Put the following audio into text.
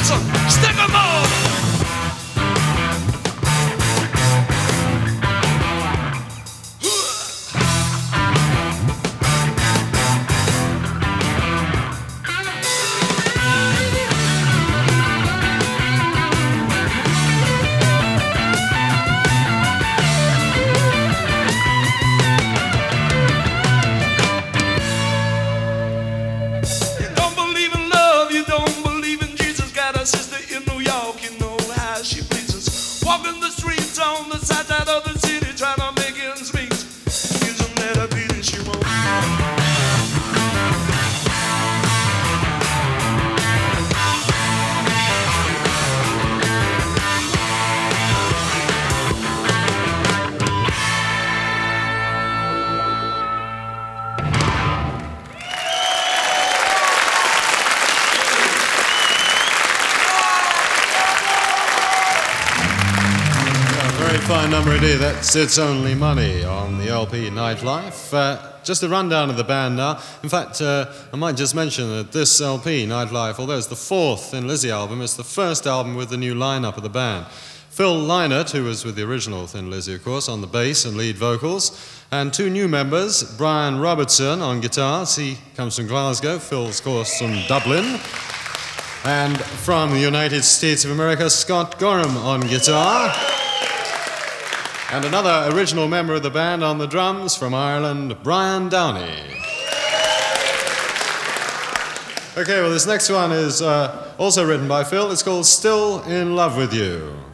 Wilson, stick 'em on. Sister in New York, you know how she pleases. Walking the streets on the side side of the city, trying to make ends meet. Gives them that ability she wants. Very fine number indeed. That's It's Only Money on the LP Nightlife. Just a rundown of the band now. In fact, I might just mention that this LP, Nightlife, although it's the fourth Thin Lizzy album, it's the first album with the new lineup of the band. Phil Lynott, who was with the original Thin Lizzy, of course, on the bass and lead vocals, and two new members, Brian Robertson on guitars. He comes from Glasgow. Phil's, of course, from Dublin. And from the United States of America, Scott Gorham on guitar. And another original member of the band on the drums from Ireland, Brian Downey. Okay, well, this next one is also written by Phil. It's called Still in Love with You.